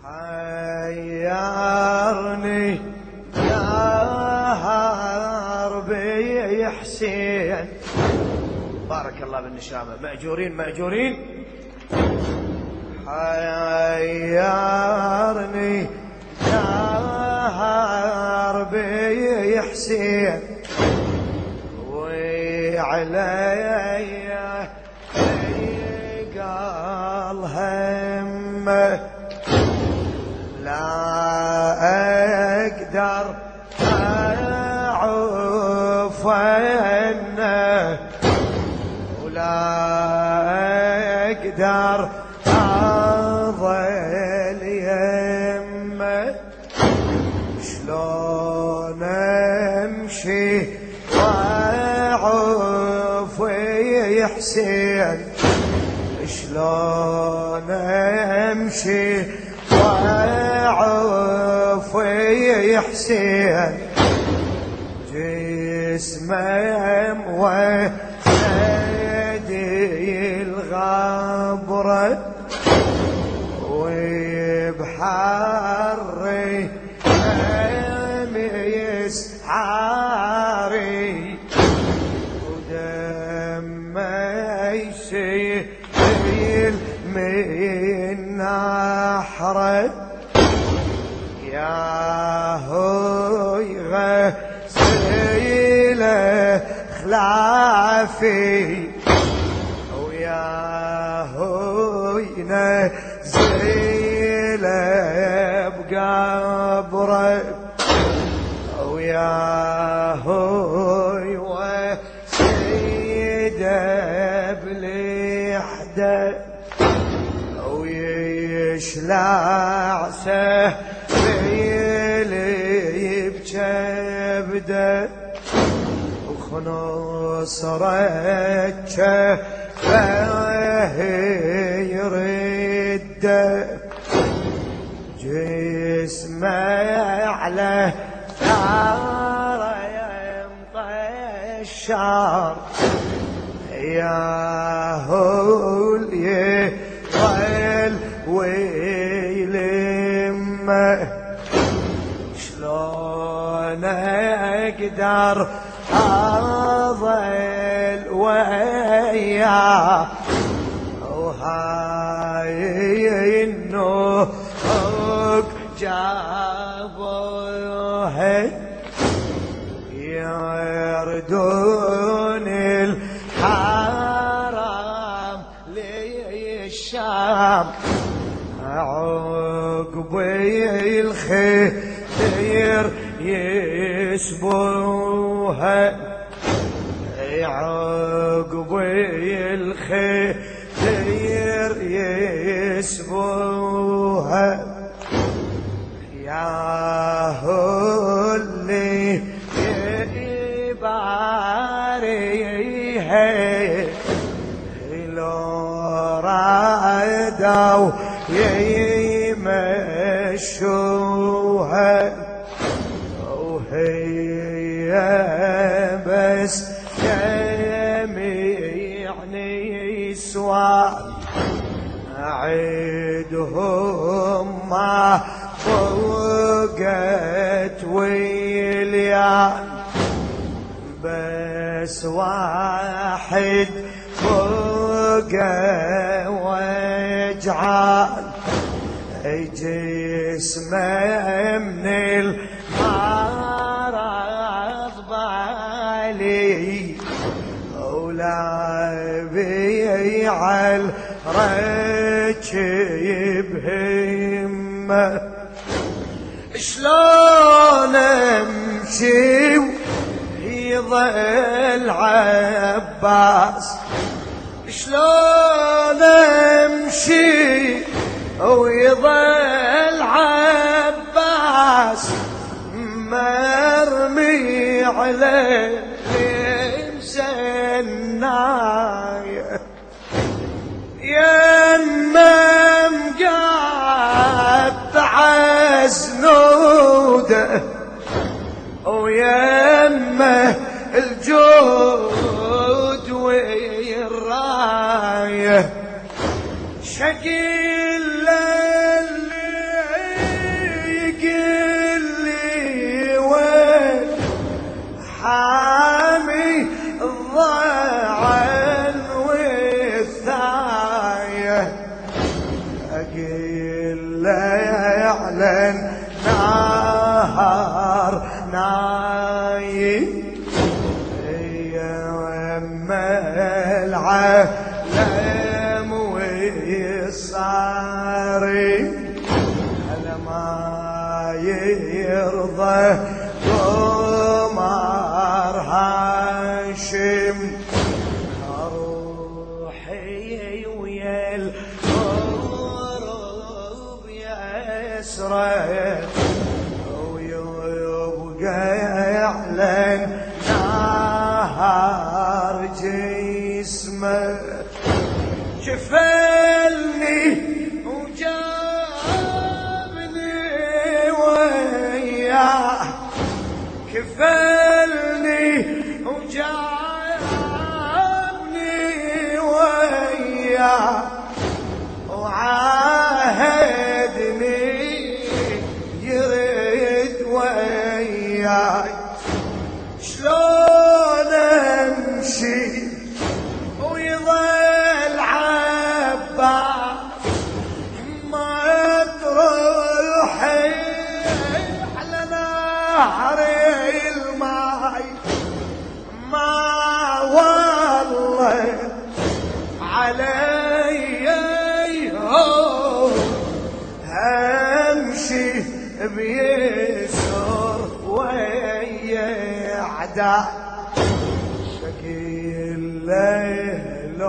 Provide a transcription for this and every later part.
حيرني يا هربي حسين. بارك الله بالنشامة. مأجورين مأجورين. حيرني يا هربي حسين وعلي قال همه لا أقدر أعوف عنه ولا أقدر أظل يمه. شلون أمشي وأعوف يا حسين؟ شلون أمشي وأعوف يا حسين؟ جسمه موسدي الغبرة وبحري يسحاري ودمه يسيل من نحره. يا هوي غسيله خلافي ويا هوي نزيله بقبره ويا هوي وسيده بلحده ويشلع سهيلي بجبده وخنوص رجه يرده. جسمه على ثاره يمطشر يا هول يطل ويلمه. شلون أقدر أظل وياه وهاي النوق جابوه يردون الحرام للشام عقبي الخير يسبوها عقبي الخير يسبوها. يا هو اللي يباريها لو رادوا يمشوها وهي بس جميعني سوا عيدهم ما فوقت ويليان بس واحد فوقه وجعان جسمه من المرض بالي ولا بيع الركب همه. شلون امشي يظل عباس؟ شلون امشي ويظل عباس مرمي عليه مسنايه يمم قطع زنوده ويمه الجود والرايه شكل اللي يعلن نهار نايم العالم ويصاري على ما يرضى قمر هاشم روحي ويا الغروب يسرى ويبقى يعلن نهار جسمه شفلني وجابني وياه كفلني وجابني وياه وعاهدني يرد وياي شلون امشي ويظل عباس ما تروحي على نهر الماي ما والله علي همشي بيسر ويا عداء شكي الليل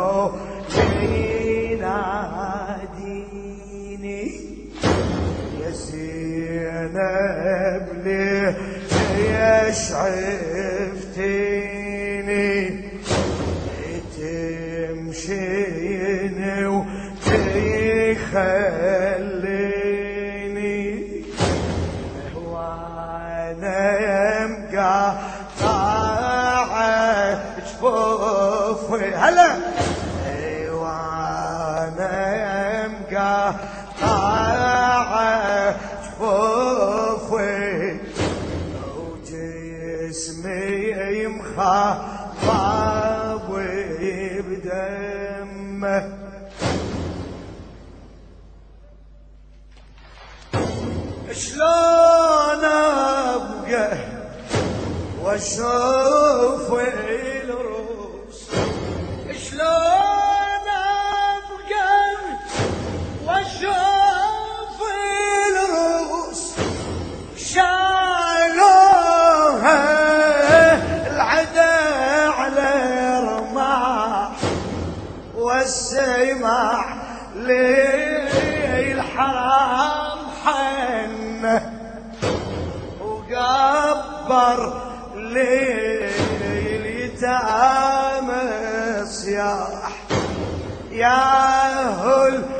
يناديني يا زينب ليش عفتيني تمشيني وتخليني وانا مقطع جفوفي هلا وانا مقطع جفوفي وجسمي مخضب بدمه شلون ابقى واشوف الروس شلون ابقى واشوف الروس شالوها العدا على رماح والسماح للحرام حنه وقبر لليتامى صياح ياهل